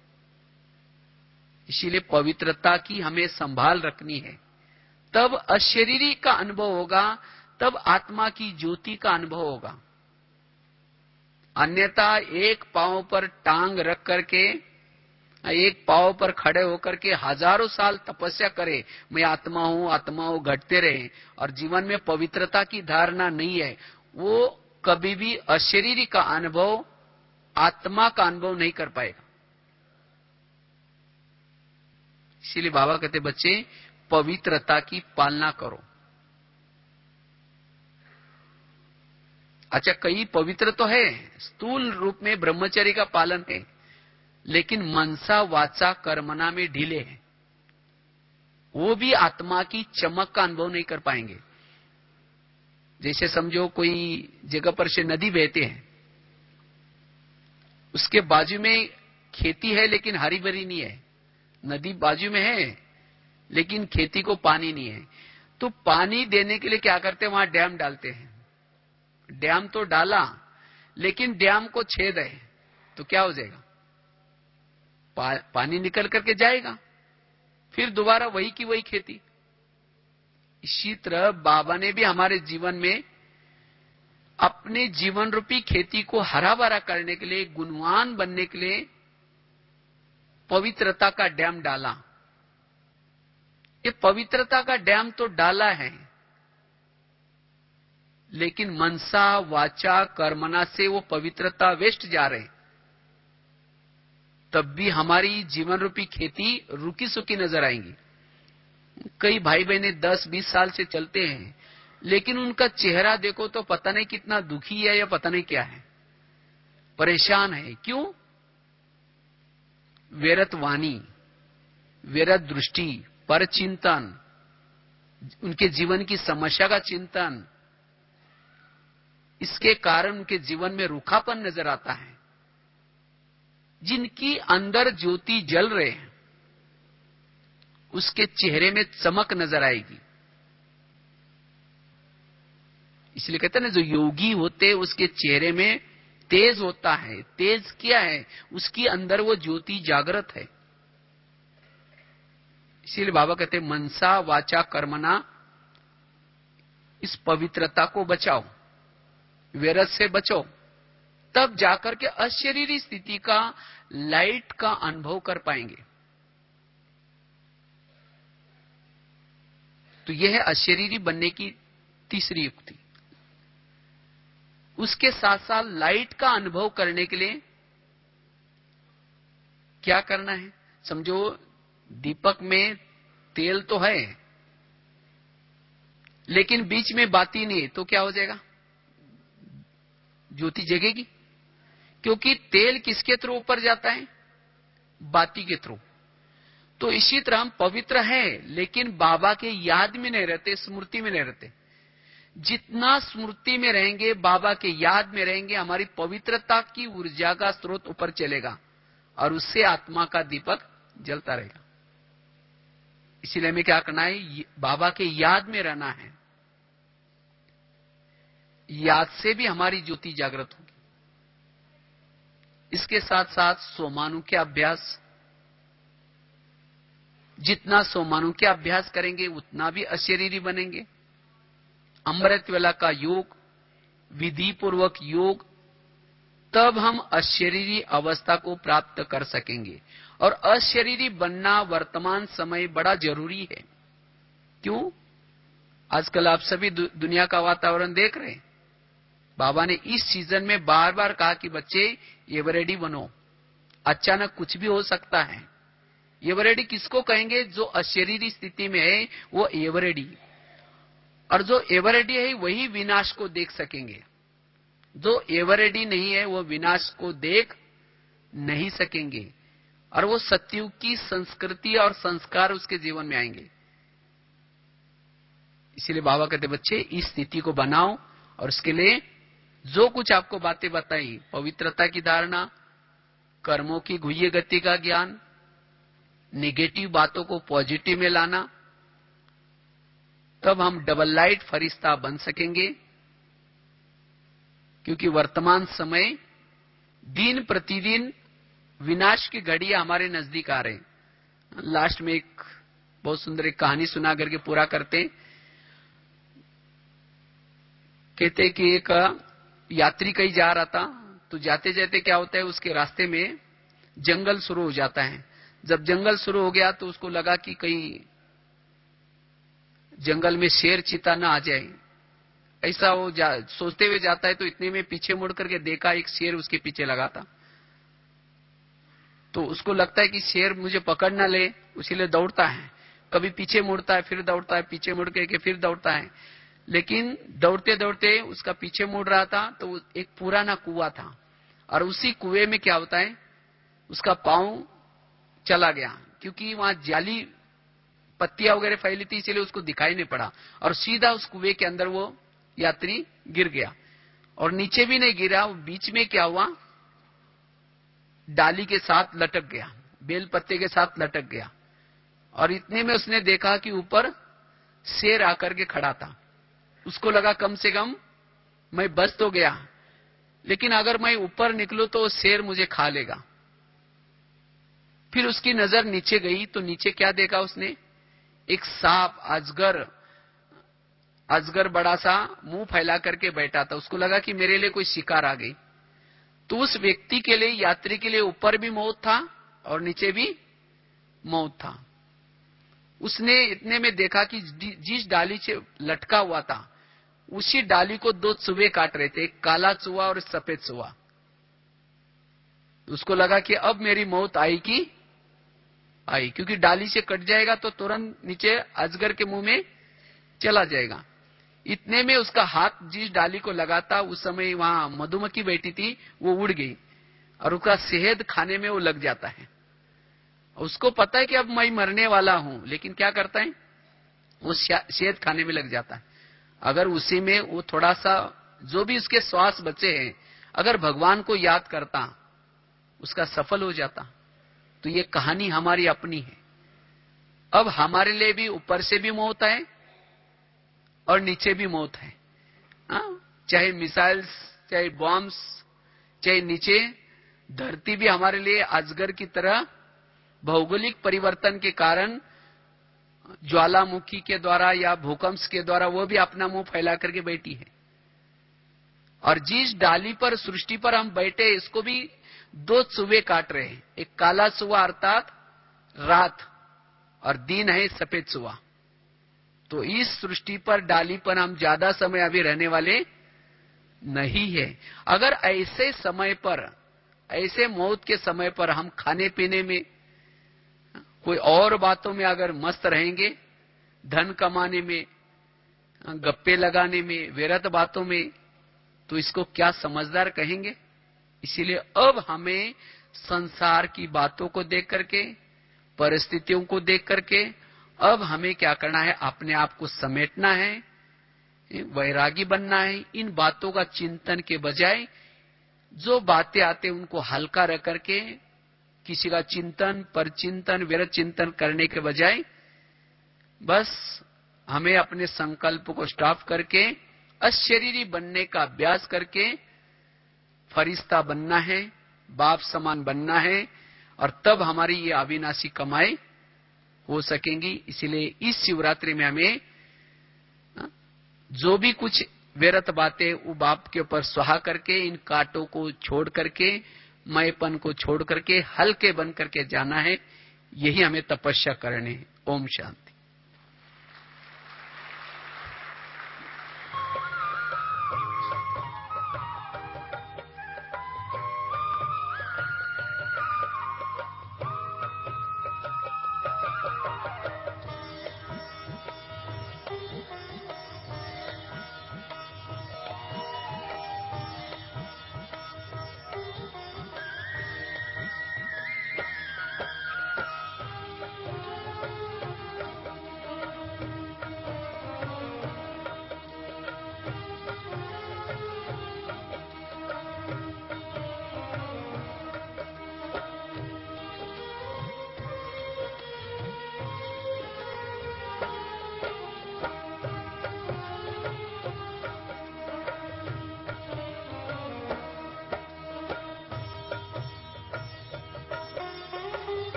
इसीलिए पवित्रता की हमें संभाल रखनी है, तब अशरीरी का अनुभव होगा, तब आत्मा की ज्योति का अनुभव होगा। अन्यथा एक पांव पर टांग रख करके, एक पांव पर खड़े होकर के हजारों साल तपस्या करे, मैं आत्मा हूं घटते रहे, और जीवन में पवित्रता की धारणा नहीं है, वो कभी भी अशरीरी का अनुभव, आत्मा का अनुभव नहीं कर पाएगा। इसीलिए बाबा कहते बच्चे, पवित्रता की पालना करो। अच्छा, कई पवित्र तो है, स्थूल रूप में ब्रह्मचर्य का पालन है, लेकिन मनसा वाचा कर्मणा में ढीले हैं। वो भी आत्मा की चमक का अनुभव नहीं कर पाएंगे। जैसे समझो कोई जगह पर से नदी बहते हैं, उसके बाजू में खेती है लेकिन हरी भरी नहीं है, नदी बाजू में है लेकिन खेती को पानी नहीं है, तो पानी देने के लिए क्या करते हैं, वहां डैम डालते हैं। डैम तो डाला लेकिन डैम को छेद है तो क्या हो जाएगा, पानी निकल करके जाएगा, फिर दोबारा वही की वही खेती। इसी तरह बाबा ने भी हमारे जीवन में अपने जीवन रूपी खेती को हरा भरा करने के लिए, गुणवान बनने के लिए पवित्रता का डैम डाला। ये पवित्रता का डैम तो डाला है, लेकिन मनसा वाचा कर्मणा से वो पवित्रता वेस्ट जा रहे, तब भी हमारी जीवन रूपी खेती रुकी सुकी नजर आएंगी। कई भाई बहने 10-20 साल से चलते हैं, लेकिन उनका चेहरा देखो तो पता नहीं कितना दुखी है या पता नहीं क्या है, परेशान है। क्यों? व्यर्थ वाणी, व्यर्थ दृष्टि, पर चिंतन, उनके जीवन की समस्या का चिंतन, इसके कारण उनके जीवन में रूखापन नजर आता है। जिनकी अंदर ज्योति जल रहे हैं उसके चेहरे में चमक नजर आएगी। इसलिए कहते हैं ना, जो योगी होते उसके चेहरे में तेज होता है। तेज क्या है? उसकी अंदर वो ज्योति जागृत है। इसीलिए बाबा कहते हैं मनसा वाचा कर्मणा, इस पवित्रता को बचाओ, व्यर्थ से बचो, तब जाकर के अशरीरी स्थिति का, लाइट का अनुभव कर पाएंगे। तो यह है अशरीरी बनने की तीसरी युक्ति। उसके साथ साथ लाइट का अनुभव करने के लिए क्या करना है? समझो दीपक में तेल तो है लेकिन बीच में बाती नहीं है, तो क्या हो जाएगा? ज्योति जगेगी, क्योंकि तेल किसके थ्रू ऊपर जाता है? बाती के थ्रू। तो इसी तरह हम पवित्र हैं लेकिन बाबा के याद में नहीं रहते, स्मृति में नहीं रहते। जितना स्मृति में रहेंगे, बाबा के याद में रहेंगे, हमारी पवित्रता की ऊर्जा का स्रोत ऊपर चलेगा और उससे आत्मा का दीपक जलता रहेगा। इसीलिए हमें क्या करना है? बाबा के याद में रहना है। याद से भी हमारी ज्योति जागृत होगी। इसके साथ साथ सोमानु के अभ्यास, जितना सोमानु के अभ्यास करेंगे उतना भी अशरीरी बनेंगे। अमृत वेला का योग, विधि पूर्वक योग, तब हम अशरीरी अवस्था को प्राप्त कर सकेंगे। और अशरीरी बनना वर्तमान समय बड़ा जरूरी है। क्यों? आजकल आप सभी दुनिया का वातावरण देख रहे हैं। बाबा ने इस सीजन में बार बार कहा कि बच्चे एवरेडी बनो, अचानक कुछ भी हो सकता है। एवरेडी किसको कहेंगे? जो अशरीरी स्थिति में है वो एवरेडी, और जो एवरेडी है वही विनाश को देख सकेंगे। जो एवरेडी नहीं है वो विनाश को देख नहीं सकेंगे, और वो सतयुग की संस्कृति और संस्कार उसके जीवन में आएंगे। इसीलिए बाबा कहते बच्चे इस स्थिति को बनाओ, और उसके लिए जो कुछ आपको बातें बताई, पवित्रता की धारणा, कर्मों की गुह्य गति का ज्ञान, नेगेटिव बातों को पॉजिटिव में लाना, तब हम डबल लाइट फरिश्ता बन सकेंगे। क्योंकि वर्तमान समय दिन प्रतिदिन विनाश की घड़ियां हमारे नजदीक आ रहे हैं। लास्ट में एक बहुत सुंदर एक कहानी सुना करके पूरा करते। कहते कि एक यात्री कहीं जा रहा था, तो जाते जाते क्या होता है, उसके रास्ते में जंगल शुरू हो जाता है। जब जंगल शुरू हो गया तो उसको लगा कि कहीं जंगल में शेर चीता ना आ जाए। ऐसा वो सोचते हुए जाता है, तो इतने में पीछे मुड़ करके देखा एक शेर उसके पीछे लगा था। तो उसको लगता है कि शेर मुझे पकड़ ना ले, इसीलिए दौड़ता है। कभी पीछे मुड़ता है, फिर दौड़ता है, पीछे मुड़ करके फिर दौड़ता है। लेकिन दौड़ते दौड़ते उसका पीछे मुड़ रहा था तो एक पुराना कुआं था, और उसी कुएं में क्या होता है, उसका पांव चला गया, क्योंकि वहां जाली पत्तियां वगैरह फैली थी, इसलिए उसको दिखाई नहीं पड़ा, और सीधा उस कुएं के अंदर वो यात्री गिर गया। और नीचे भी नहीं गिरा, बीच में क्या हुआ, डाली के साथ लटक गया, बेल पत्ते के साथ लटक गया। और इतने में उसने देखा कि ऊपर शेर आकर के खड़ा था। उसको लगा कम से कम मैं बच तो गया, लेकिन अगर मैं ऊपर निकलूं तो शेर मुझे खा लेगा। फिर उसकी नजर नीचे गई तो नीचे क्या देखा उसने? एक सांप, अजगर बड़ा सा मुंह फैला करके बैठा था। उसको लगा कि मेरे लिए कोई शिकार आ गई। तो उस व्यक्ति के लिए, यात्री के लिए ऊपर भी मौत था और नीचे भी मौत था। उसने इतने में देखा कि जिस डाली से लटका हुआ था उसी डाली को दो चूहे काट रहे थे, एक काला चूहा और सफेद चूहा। उसको लगा कि अब मेरी मौत आई, क्योंकि डाली से कट जाएगा तो तुरंत नीचे अजगर के मुंह में चला जाएगा। इतने में उसका हाथ जिस डाली को लगा था, उस समय वहां मधुमक्खी बैठी थी, वो उड़ गई और उसका शहद खाने में वो लग जाता है। उसको पता है कि अब मैं मरने वाला हूं, लेकिन क्या करता है, वो शहद खाने में लग जाता है। अगर उसी में वो थोड़ा सा जो भी उसके श्वास बचे हैं, अगर भगवान को याद करता, उसका सफल हो जाता। तो ये कहानी हमारी अपनी है। अब हमारे लिए भी ऊपर से भी मौत है और नीचे भी मौत है। चाहे मिसाइल्स, चाहे बॉम्ब्स, चाहे नीचे धरती भी हमारे लिए अजगर की तरह भौगोलिक परिवर्तन के कारण, ज्वालामुखी के द्वारा या भूकंप के द्वारा वो भी अपना मुंह फैला करके बैठी है। और जिस डाली पर, सृष्टि पर हम बैठे, इसको भी दो चूहे काट रहे हैं। एक काला चूहा अर्थात रात, और दिन है सफेद चूहा। तो इस सृष्टि पर, डाली पर हम ज्यादा समय अभी रहने वाले नहीं है। अगर ऐसे समय पर, ऐसे मौत के समय पर हम खाने पीने में, कोई और बातों में अगर मस्त रहेंगे, धन कमाने में, गप्पे लगाने में, व्यर्थ बातों में, तो इसको क्या समझदार कहेंगे? इसीलिए अब हमें संसार की बातों को देख करके, परिस्थितियों को देख करके, अब हमें क्या करना है, अपने आप को समेटना है, वैरागी बनना है। इन बातों का चिंतन के बजाय जो बातें आते उनको हल्का रख करके, किसी का चिंतन, परचिंतन, व्यर्थ चिंतन करने के बजाय बस हमें अपने संकल्प को स्टॉप करके अशरीरी बनने का अभ्यास करके फरिश्ता बनना है, बाप समान बनना है, और तब हमारी ये अविनाशी कमाई हो सकेंगी। इसलिए इस शिवरात्रि में हमें जो भी कुछ व्यर्थ बातें, वो बाप के ऊपर सुहा करके, इन कांटों को छोड़ करके, मैंपन को छोड़ करके हल्के बन करके जाना है। यही हमें तपस्या करनी है। ओम शांति।